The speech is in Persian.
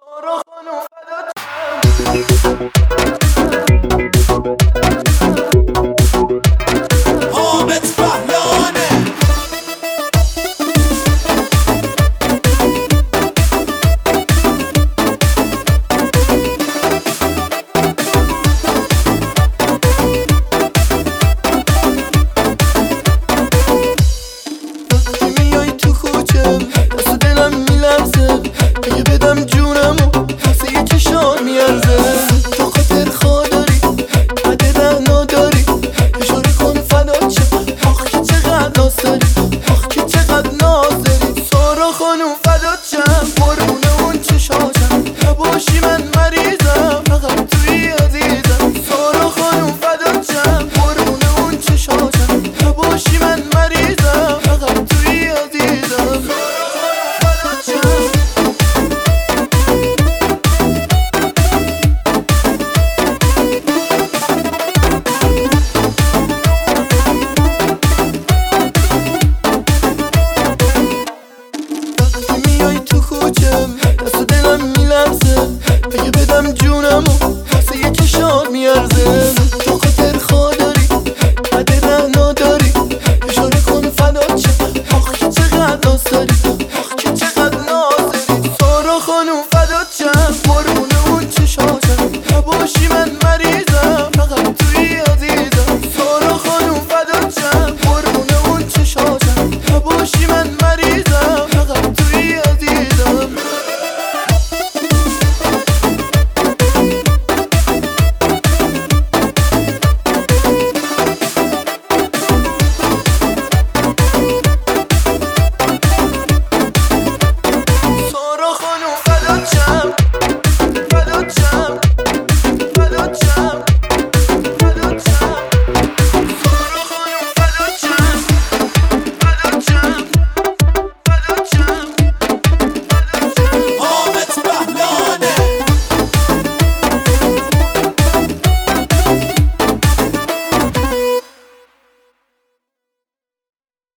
اگه بدم جونمو واسه یه چشان میارزه. تو خاطر خوداری عدد نداری اشاره کن فدا چه. آخ که چقدر ناز داری، آخ که چقدر ناز داری. سارا خانوم فدا چم قربونه اون چشاشم. نباشی من مریضم فقط توی عزیزم. سارا خانوم فدا چم قربونه اون چشاشم. نباشی من مریضم فقط توی عزیزم. میای تو کوچم دست و دلم میلرزه. اگه بدم جونمو واسه یه چشان میارزه. تو خاطر خوداری عدد نداری اشاره کن فدا چه. آخ که چقدر ناز داری، آخ که چقدر ناز داری. سارا خانوم فدا چم قربون